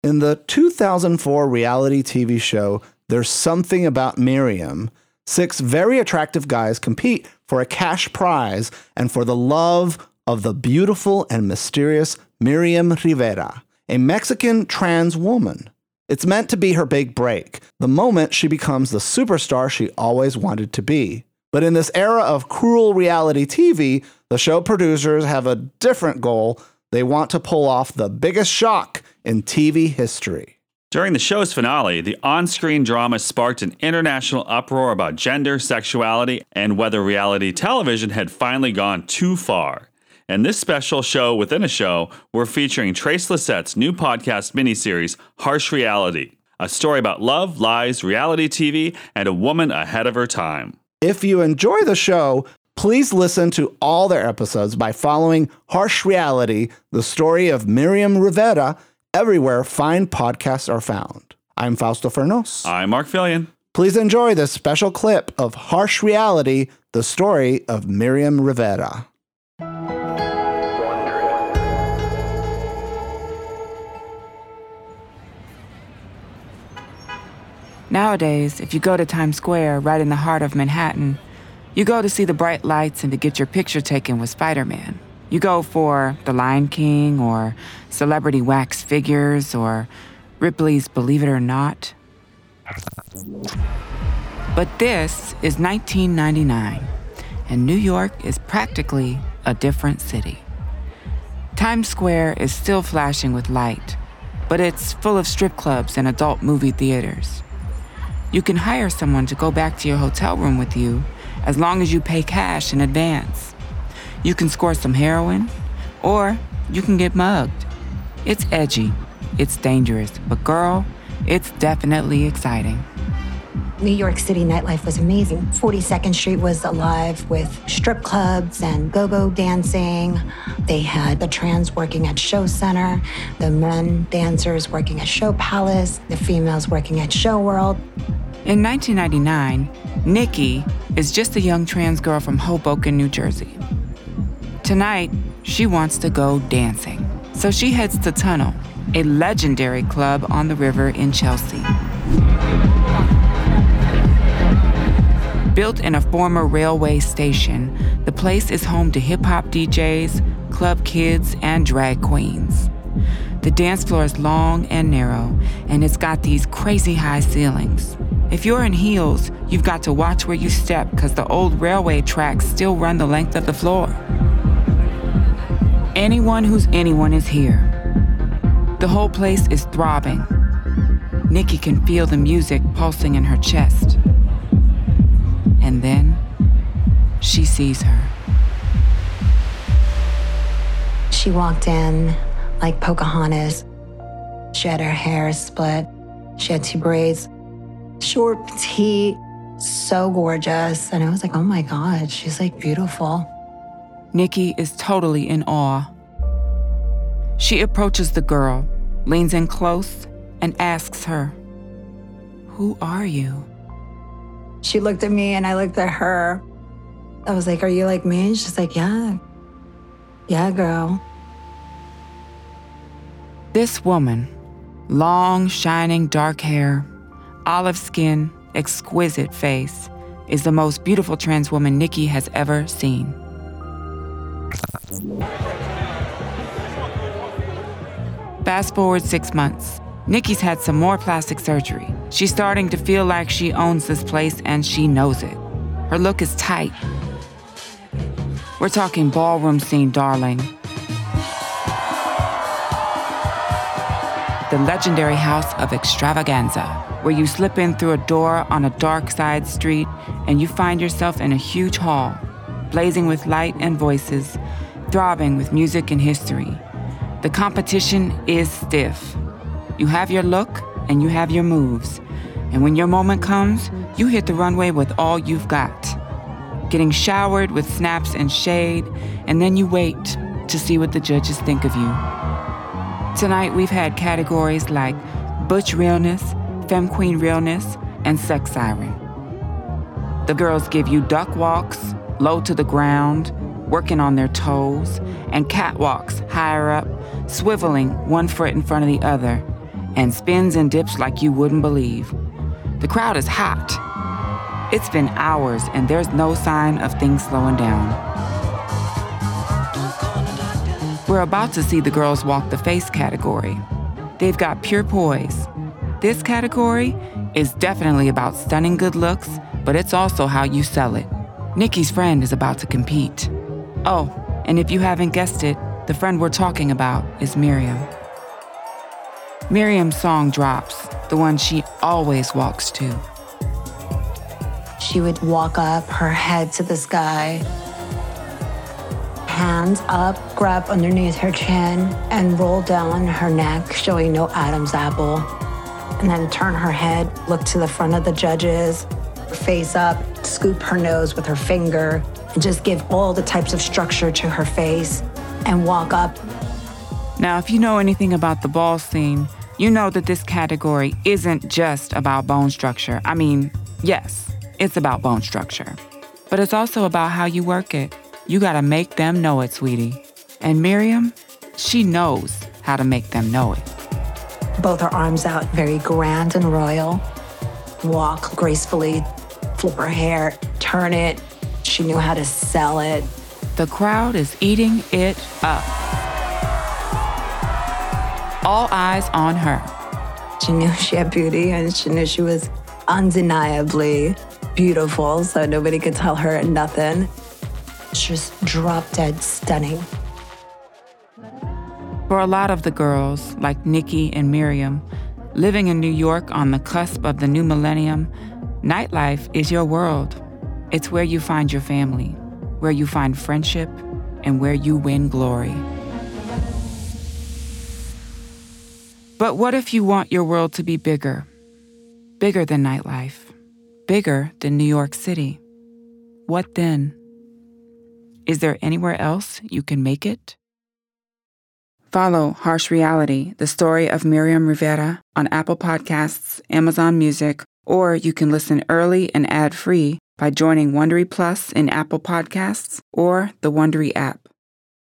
In the 2004 reality TV show, There's Something About Miriam, 6 very attractive guys compete for a cash prize and for the love of the beautiful and mysterious Miriam Rivera, a Mexican trans woman. It's meant to be her big break, the moment she becomes the superstar she always wanted to be. But in this era of cruel reality TV, the show producers have a different goal. They want to pull off the biggest shock in TV history. During the show's finale, the on-screen drama sparked an international uproar about gender, sexuality, and whether reality television had finally gone too far. In this special show within a show, we're featuring Trace Lissette's new podcast miniseries, Harsh Reality, a story about love, lies, reality TV, and a woman ahead of her time. If you enjoy the show, please listen to all their episodes by following Harsh Reality, the story of Miriam Rivera, everywhere fine podcasts are found. I'm Fausto Fernos. I'm Mark Fillion. Please enjoy this special clip of Harsh Reality, the story of Miriam Rivera. Nowadays, if you go to Times Square, right in the heart of Manhattan, you go to see the bright lights and to get your picture taken with Spider-Man. You go for The Lion King or celebrity wax figures or Ripley's Believe It or Not. But this is 1999, and New York is practically a different city. Times Square is still flashing with light, but it's full of strip clubs and adult movie theaters. You can hire someone to go back to your hotel room with you as long as you pay cash in advance. You can score some heroin, or you can get mugged. It's edgy, it's dangerous, but girl, it's definitely exciting. New York City nightlife was amazing. 42nd Street was alive with strip clubs and go-go dancing. They had the trans working at Show Center, the men dancers working at Show Palace, the females working at Show World. In 1999, Nikki is just a young trans girl from Hoboken, New Jersey. Tonight, she wants to go dancing. So she heads to Tunnel, a legendary club on the river in Chelsea. Built in a former railway station, the place is home to hip-hop DJs, club kids, and drag queens. The dance floor is long and narrow, and it's got these crazy high ceilings. If you're in heels, you've got to watch where you step because the old railway tracks still run the length of the floor. Anyone who's anyone is here. The whole place is throbbing. Nikki can feel the music pulsing in her chest. And then she sees her. She walked in like Pocahontas. She had her hair split. She had 2 braids. Short, petite, so gorgeous. And I was like, oh my God, she's like beautiful. Nikki is totally in awe. She approaches the girl, leans in close, and asks her, "Who are you?" She looked at me and I looked at her. I was like, are you like me? And she's like, yeah. Yeah, girl. This woman, long, shining, dark hair, olive skin, exquisite face, is the most beautiful trans woman Nikki has ever seen. Fast forward 6 months. Nikki's had some more plastic surgery. She's starting to feel like she owns this place and she knows it. Her look is tight. We're talking ballroom scene, darling. The legendary house of extravaganza, where you slip in through a door on a dark side street and you find yourself in a huge hall, blazing with light and voices, throbbing with music and history. The competition is stiff. You have your look and you have your moves. And when your moment comes, you hit the runway with all you've got. Getting showered with snaps and shade, and then you wait to see what the judges think of you. Tonight we've had categories like Butch Realness, Femme Queen Realness, and Sex Siren. The girls give you duck walks, low to the ground, working on their toes, and catwalks higher up, swiveling one foot in front of the other, and spins and dips like you wouldn't believe. The crowd is hot. It's been hours and there's no sign of things slowing down. We're about to see the girls walk the face category. They've got pure poise. This category is definitely about stunning good looks, but it's also how you sell it. Nikki's friend is about to compete. Oh, and if you haven't guessed it, the friend we're talking about is Miriam. Miriam's song drops, the one she always walks to. She would walk up, her head to the sky, hands up, grab underneath her chin, and roll down her neck, showing no Adam's apple. And then turn her head, look to the front of the judges, face up, scoop her nose with her finger, and just give all the types of structure to her face and walk up. Now, if you know anything about the ball scene, you know that this category isn't just about bone structure. I mean, yes, it's about bone structure, but it's also about how you work it. You gotta make them know it, sweetie. And Miriam, she knows how to make them know it. Both her arms out, very grand and royal. Walk gracefully, flip her hair, turn it. She knew how to sell it. The crowd is eating it up. All eyes on her. She knew she had beauty and she knew she was undeniably beautiful, so nobody could tell her nothing. Just drop dead stunning. For a lot of the girls, like Nikki and Miriam, living in New York on the cusp of the new millennium, nightlife is your world. It's where you find your family, where you find friendship, and where you win glory. But what if you want your world to be bigger? Bigger than nightlife. Bigger than New York City. What then? Is there anywhere else you can make it? Follow Harsh Reality, the story of Miriam Rivera, on Apple Podcasts, Amazon Music, or you can listen early and ad-free by joining Wondery Plus in Apple Podcasts or the Wondery app.